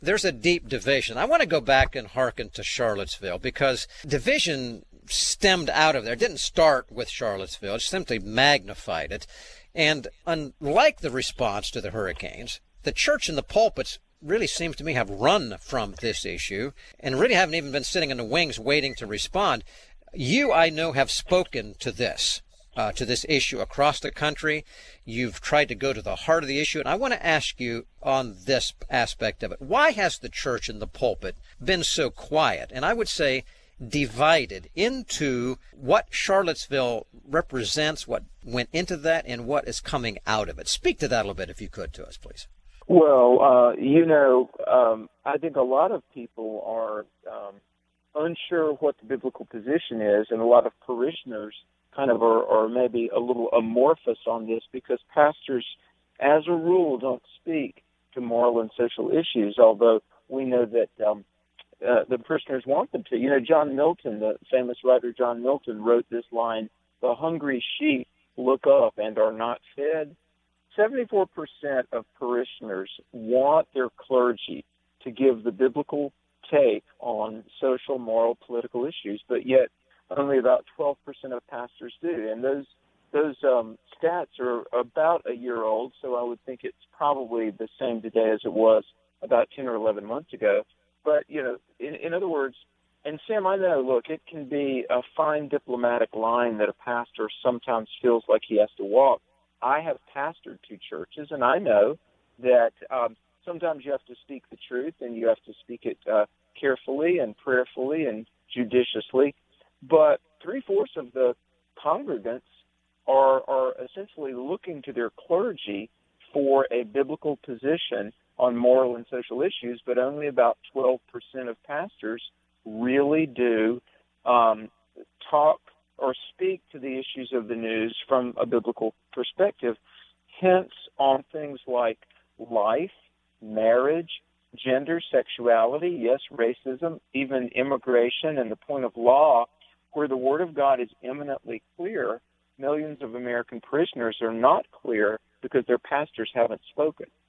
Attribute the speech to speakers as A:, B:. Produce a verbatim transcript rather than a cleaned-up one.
A: there's a deep division. I want to go back and hearken to Charlottesville because division stemmed out of there. It didn't start with Charlottesville. It simply magnified it. And unlike the response to the hurricanes, the church and the pulpits really seems to me have run from this issue and really haven't even been sitting in the wings waiting to respond. You, I know, have spoken to this, uh, to this issue across the country. You've tried to go to the heart of the issue, and I want to ask you on this aspect of it. Why has the church and the pulpit been so quiet, and I would say divided into what Charlottesville represents, what went into that, and what is coming out of it? Speak to that a little bit, if you could, to us, please.
B: Well, uh, you know, um, I think a lot of people are um, unsure what the biblical position is, and a lot of parishioners kind of are, are maybe a little amorphous on this because pastors, as a rule, don't speak to moral and social issues, although we know that um, uh, the parishioners want them to. You know, John Milton, the famous writer John Milton, wrote this line, "The hungry sheep look up and are not fed." seventy-four percent of parishioners want their clergy to give the biblical take on social, moral, political issues, but yet only about twelve percent of pastors do. And those those um, stats are about a year old, so I would think it's probably the same today as it was about ten or eleven months ago. But, you know, in, in other words, and Sam, I know, look, it can be a fine diplomatic line that a pastor sometimes feels like he has to walk. I have pastored two churches, and I know that um, sometimes you have to speak the truth, and you have to speak it uh, carefully and prayerfully and judiciously. But three-fourths of the congregants are, are essentially looking to their clergy for a biblical position on moral and social issues, but only about twelve percent of pastors really do um, talk or speak to the issues of the news from a biblical perspective. Hence, on things like life, marriage, gender, sexuality, yes, racism, even immigration and the point of law, where the Word of God is eminently clear, millions of American parishioners are not clear because their pastors haven't spoken.